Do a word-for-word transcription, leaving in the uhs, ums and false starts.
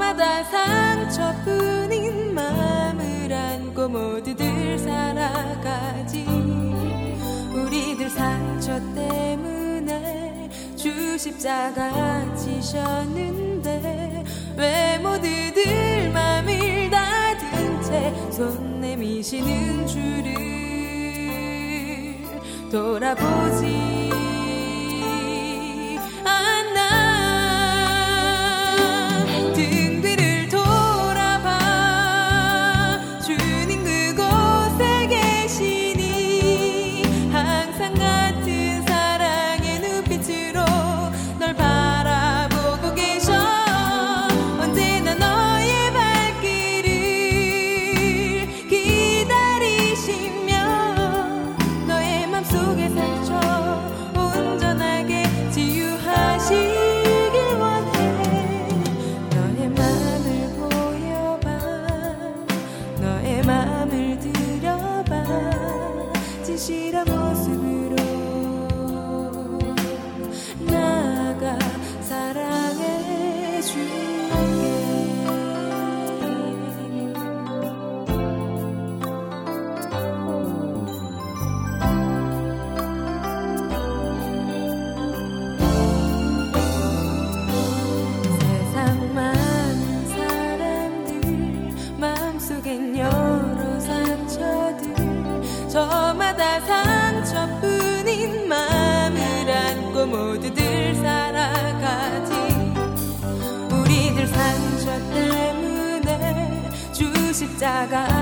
저마다 상처뿐인 마음을 안고 모두들 살아가지. 우리들 상처 때문에 주 십자가 지셨는데 왜 모두들 맘을 닫은 채 손 내미시는 주를 돌아보지 않나. 등 뒤를 돌아봐 주님 그곳에 계시니 항상 같은 사랑의 눈빛으로 널 바라보고 계셔. 언제나 너의 발길을 기다리시며 너의 맘속에 상처 온전하게 치유하시길 원해. 너의 맘을 보여봐, 너의 맘을 들여봐. 진실한 모습으로 나아가 사랑해 줄게. 세상 많은 사람들 마음속엔 여러 상처들 저마다 상처뿐인 마음을 안고 모두들 살아가지. 우리들 상처 때문에 주 십자가